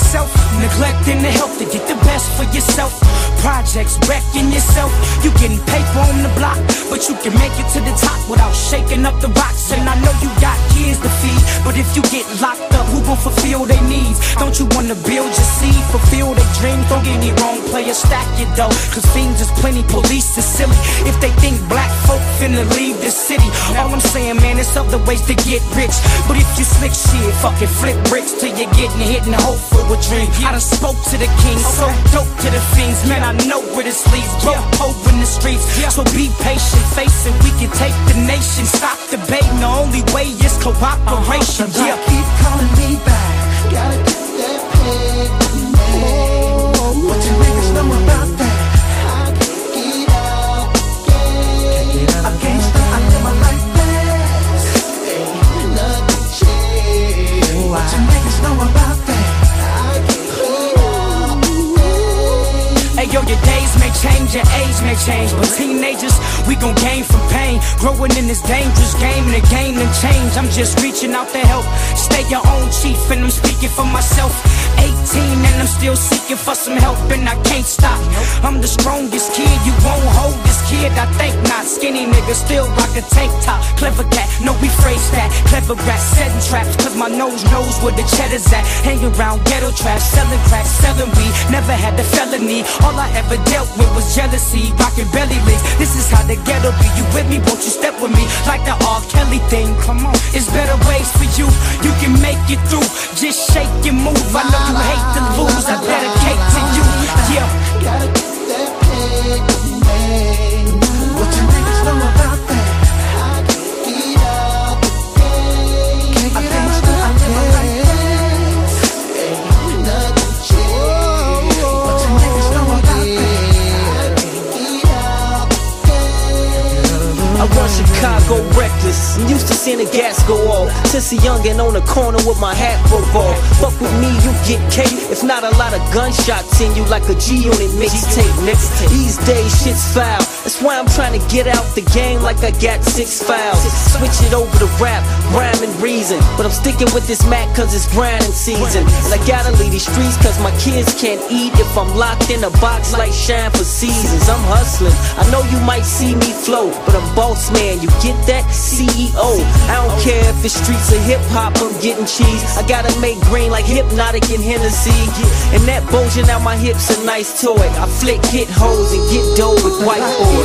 yourself, neglecting the help to get the best for yourself. Projects wrecking yourself. You getting paper on the block, but you can make it to the top without shaking up the rocks. And I know you got kids to feed, but if you get locked up, who gon' fulfill their needs? Don't you wanna build your seed, fulfill their dreams? Don't get me wrong, player, stack your dough, cause fiends is plenty, police is silly. If they think black folk finna leave the city, all I'm saying, man, it's other ways to get rich. But if you slick shit, fucking flip bricks till you're getting hit and hope for a dream. I done spoke to the king, so dope to the fiends. Man, I know where this leads, broke hope in the streets. So be patient, face it, we can take the nation. Stop debating, the only way is cooperation. Keep calling me back, gotta get that paper, man. What you niggas know about that? I can't get out the game. I can't stop, I live my life fast. Ain't nothing changed. What you niggas know about that? I can't get out the game. Hey yo, your days may change, your age may change, but teenagers, we gon' gain from pain. Growing in this dangerous game, and the game done change. I'm just reaching out to help. Stay your own chief, and I'm speaking for myself. 18 and I'm still seeking for some help, and I can't stop. I'm the strongest kid, you won't hold this kid, I think not. Skinny nigga still rock a tank top. Clever cat, no we phrase that. Clever rat, setting traps, cause my nose knows where the cheddar's at. Hang around ghetto trash, selling crack, selling weed. Never had the felony, all I ever dealt with was jealousy. Rocking belly legs, this is how the ghetto be. You with me, won't you step with me? Like the R. Kelly thing, come on. It's better ways for you, you can make it through. Just shake and move, I know you hate to lose, I dedicate to you, yeah. Gotta get that paper, man. What you niggas know about that? I can't get out the game. I can't stop, I live my life fast. Ain't nothing changed. What you niggas know about that? I can't get out the game. I run Chicago reckless, I'm used to seeing the gas go off. Since a youngin' on the corner with my hat broke off. Fuck with me, you get cake. If not a lot of gunshots in you, like a G-Unit mixtape, nigga. These days shit's foul, that's why I'm trying to get out the game like I got 6 fouls. Switch it over to rap, rhyme and reason, but I'm sticking with this Mac cause it's grinding season. And I gotta leave these streets cause my kids can't eat if I'm locked in a box like Shine for Seasons. I'm hustling, I know you might see me flow, but I'm boss man, you get that? CEO. I don't care if it's streets or hip-hop, I'm getting cheese. I gotta make green like Hypnotic and Hennessy. And that bulging out my hips a nice toy. I flick hit hoes and get dough with white boys.